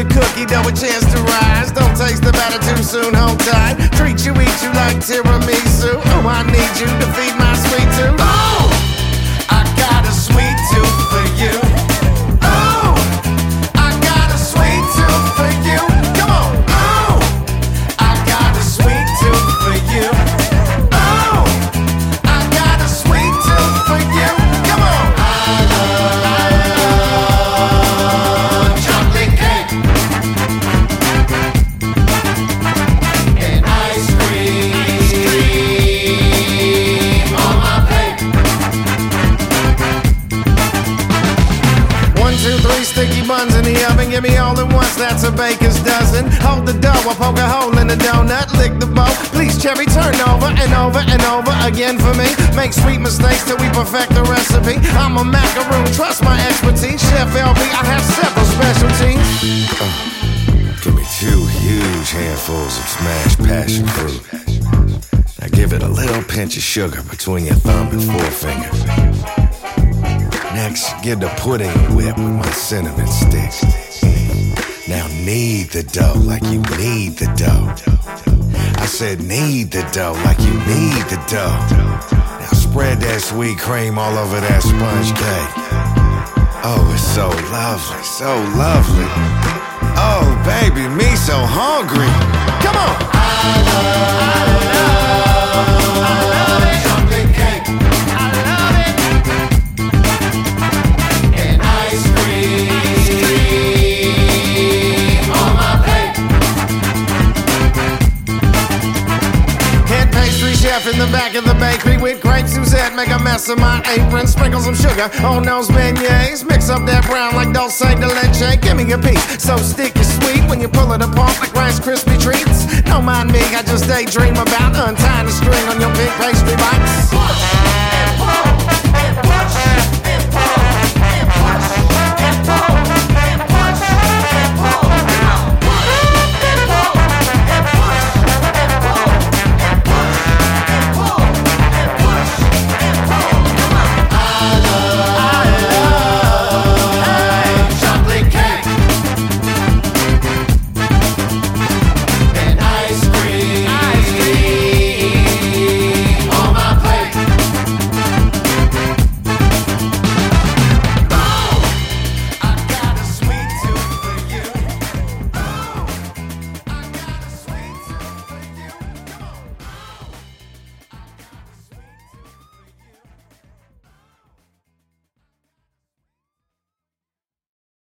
the cookie dough a chance to rise. Don't taste the batter too soon, hold tight. Treat you, eat you like tiramisu. Oh, I need you to feed my sweet tooth. Oh, I got a sweet tooth for you. Oh, I got a sweet tooth for you. Come on. Oh, I got a sweet tooth for you. Oh, I got a sweet tooth for you. Come on. I love chocolate cake and ice cream on my plate. 1, 2, 3 sticky buns in the oven. Give me all at once, that's a baker's dozen. Hold the dough, I'll poke a hole in the donut. Lick the bowl, please cherry, turn over and over and over again for me. Make sweet mistakes till we perfect the recipe. I'm a macaroon, trust my expertise. Chef LB, I have several specialties. Give me 2 huge handfuls of smashed passion fruit. Now give it a little pinch of sugar between your thumb and forefinger. Next, get the pudding whip with my cinnamon sticks. Now knead the dough like you need the dough. I said knead the dough like you need the dough. Now spread that sweet cream all over that sponge cake. Oh, it's so lovely, so lovely. Oh, baby, me so hungry. Come on. I love it. Chocolate cake. I love it. And ice cream on my plate. Head pastry chef in the back of the bakery with grape Suzette. Make a mess of my apron. Sprinkle some sugar on those beignets. Mix up that brown like dulce de leche. Give me a piece so sticky sweet when you pull it apart like Rice Krispie treats. Don't mind me, I just daydream about untying the string on your pink pastry